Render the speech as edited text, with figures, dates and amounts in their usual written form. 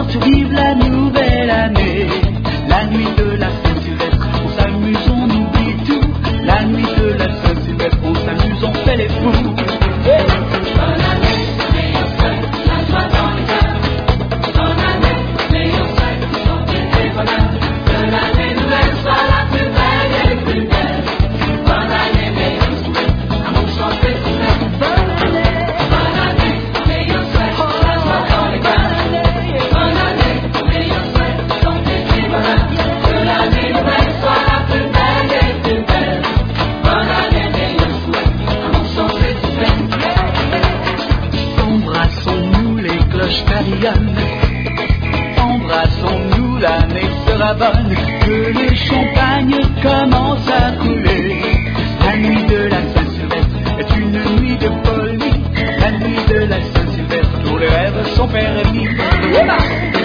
porte vive la nouvelle année. La nuit de la Saint-Sylvestre, on s'amuse, on oublie tout. La nuit de la Saint-Sylvestre, on s'amuse, on fait les fous. Hey! Bonne année, meilleur souhait, la joie dans les cœurs. Bonne année, meilleur souhait, santé et bonheur. Que l'année nouvelle soit la plus belle et plus belle. Bonne année, meilleur souhait, amour, chance et succès. Bonne année, meilleur souhait, la joie dans les cœurs. Bonne année, meilleur souhait, santé et bonheur. Que l'année nouvelle soit la plus belle et plus belle. Bonne année, meilleur souhait, amour, chance et succès. Embrassons-nous, les cloches carillonnent. Embrassons-nous, l'année sera bonne. Que le champagne commence à couler. La nuit de la Saint-Sylvestre est une nuit de folie. La nuit de la Saint-Sylvestre, tous les rêves sont permis.